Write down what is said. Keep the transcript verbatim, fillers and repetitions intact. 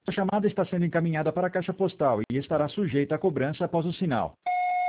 A chamada está sendo encaminhada para a caixa postal e estará sujeita a cobrança após o sinal.